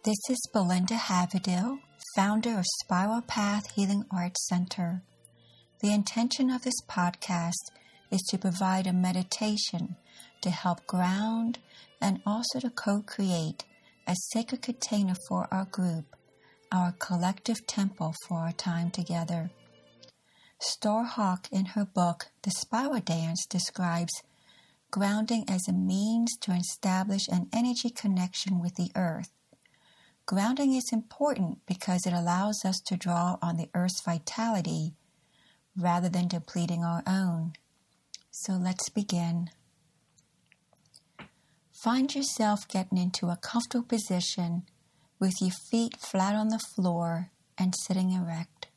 This is Belinda Havadill, founder of Spiral Path Healing Arts Center. The intention of this podcast is to provide a meditation to help ground and also to co-create a sacred container for our group, our collective temple for our time together. Starhawk, in her book, The Spiral Dance, describes grounding as a means to establish an energy connection with the earth. Grounding is important because it allows us to draw on the earth's vitality rather than depleting our own. So let's begin. Find yourself getting into a comfortable position with your feet flat on the floor and sitting erect.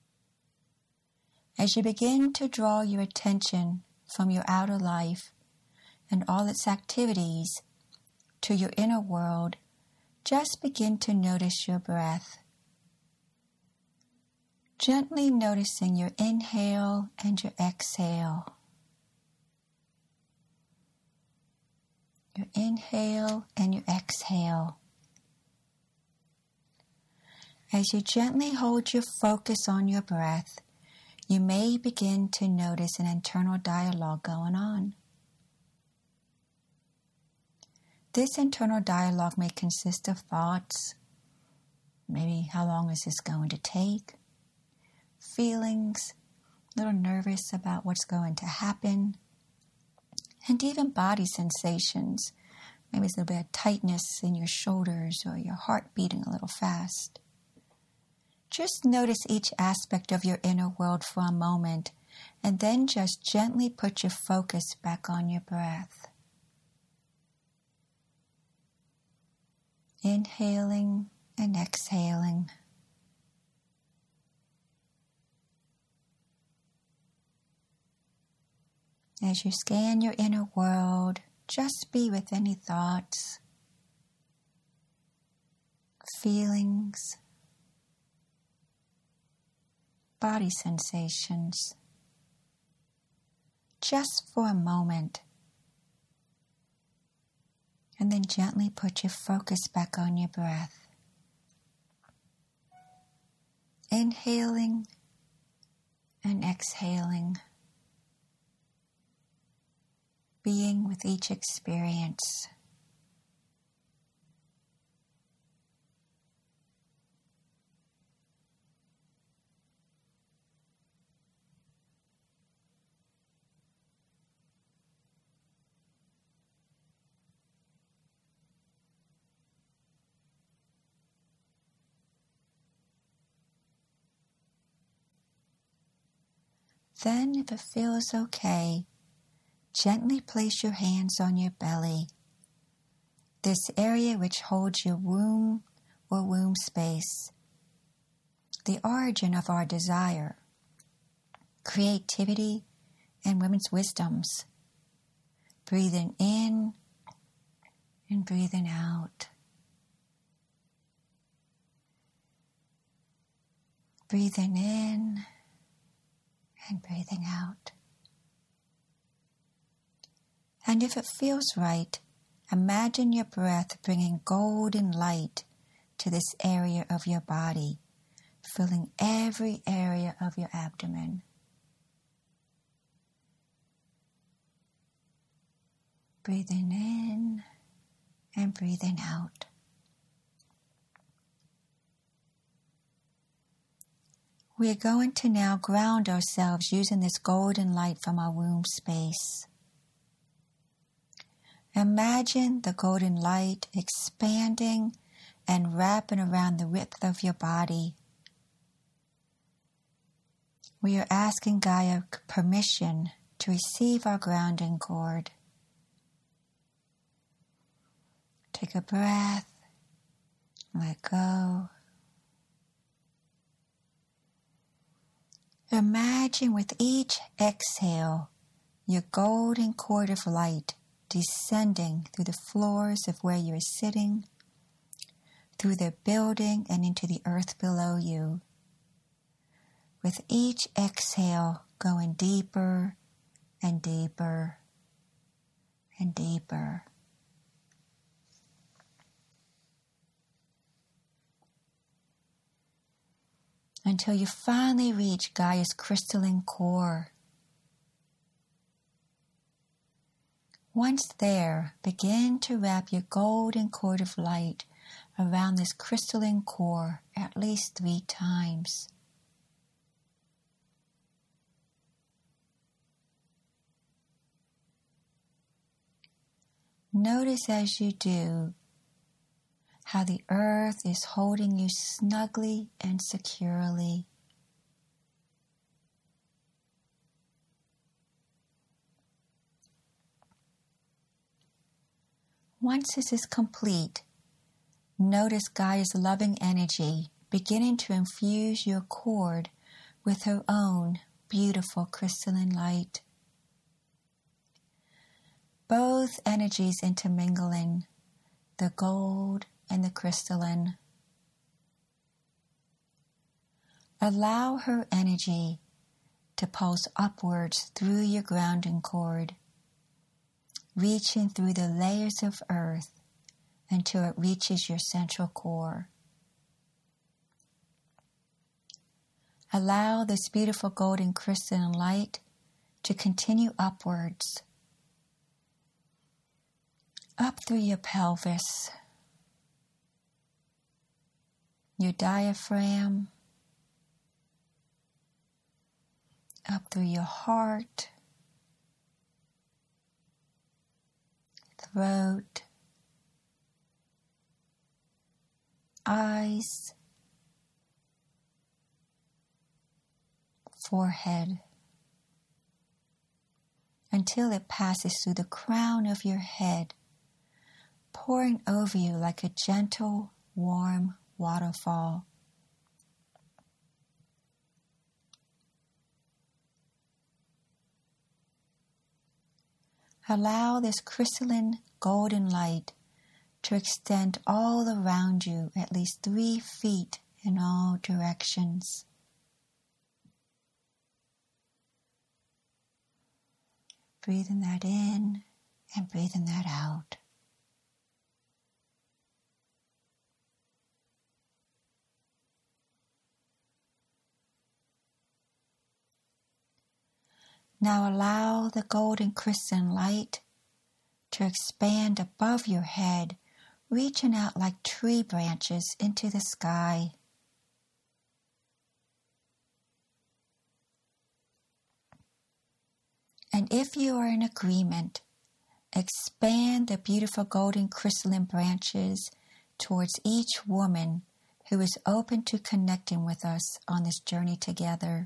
As you begin to draw your attention from your outer life and all its activities to your inner world, just begin to notice your breath. Gently noticing your inhale and your exhale. Your inhale and your exhale. As you gently hold your focus on your breath, you may begin to notice an internal dialogue going on. This internal dialogue may consist of thoughts, maybe how long is this going to take, feelings, a little nervous about what's going to happen, and even body sensations. Maybe it's a little bit of tightness in your shoulders or your heart beating a little fast. Just notice each aspect of your inner world for a moment, and then just gently put your focus back on your breath. Inhaling and exhaling. As you scan your inner world, just be with any thoughts, feelings, body sensations, just for a moment. And then gently put your focus back on your breath. Inhaling and exhaling. Being with each experience. Then, if it feels okay, gently place your hands on your belly, this area which holds your womb or womb space, the origin of our desire, creativity, and women's wisdoms. Breathing in and breathing out. Breathing in and breathing out. And if it feels right, imagine your breath bringing golden light to this area of your body, filling every area of your abdomen. Breathing in and breathing out. We are going to now ground ourselves using this golden light from our womb space. Imagine the golden light expanding and wrapping around the width of your body. We are asking Gaia permission to receive our grounding cord. Take a breath, let go. Imagine with each exhale, your golden cord of light descending through the floors of where you are sitting, through the building and into the earth below you. With each exhale, going deeper and deeper and deeper. until you finally reach Gaia's crystalline core. Once there, begin to wrap your golden cord of light around this crystalline core at least 3 times. Notice as you do how the earth is holding you snugly and securely. Once this is complete, notice Gaia's loving energy beginning to infuse your cord with her own beautiful crystalline light. Both energies intermingling, the gold and the crystalline. Allow her energy to pulse upwards through your grounding cord, reaching through the layers of earth until it reaches your central core. Allow this beautiful golden crystalline light to continue upwards, up through your pelvis, your diaphragm, up through your heart, throat, eyes, forehead, until it passes through the crown of your head, pouring over you like a gentle, warm waterfall. Allow this crystalline golden light to extend all around you at least 3 feet in all directions. Breathing that in and breathing that out. Now allow the golden crystalline light to expand above your head, reaching out like tree branches into the sky. And if you are in agreement, expand the beautiful golden crystalline branches towards each woman who is open to connecting with us on this journey together,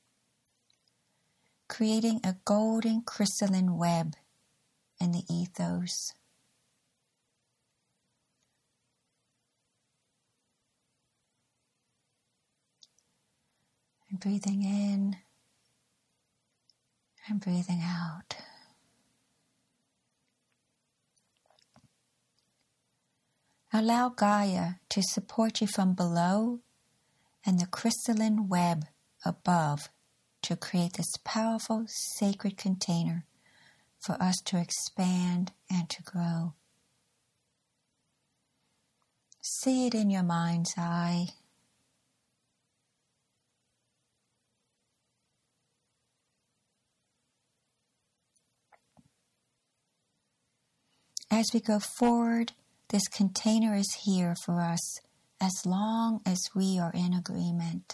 creating a golden crystalline web in the ethos. And breathing in and breathing out. Allow Gaia to support you from below and the crystalline web above to create this powerful sacred container for us to expand and to grow. See it in your mind's eye. As we go forward, this container is here for us as long as we are in agreement.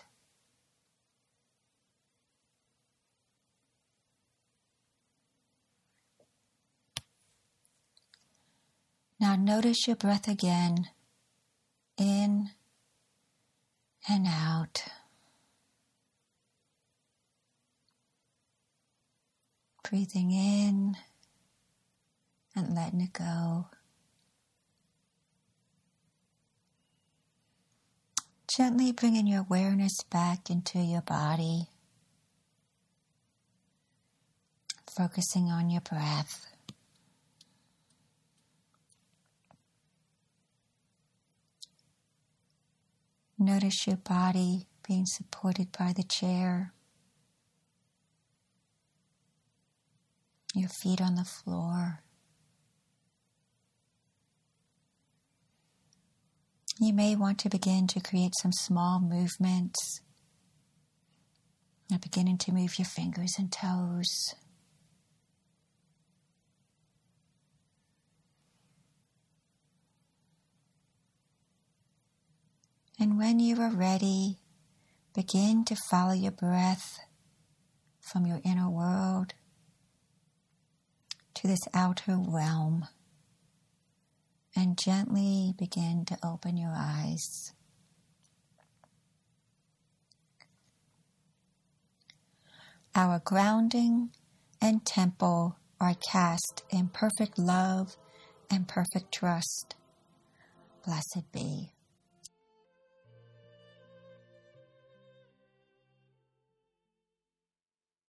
Now notice your breath again, in and out. Breathing in and letting it go. Gently bringing your awareness back into your body, focusing on your breath. Notice your body being supported by the chair, your feet on the floor. You may want to begin to create some small movements Now beginning to move your fingers and toes. And when you are ready, begin to follow your breath from your inner world to this outer realm, and gently begin to open your eyes. Our grounding and temple are cast in perfect love and perfect trust. Blessed be.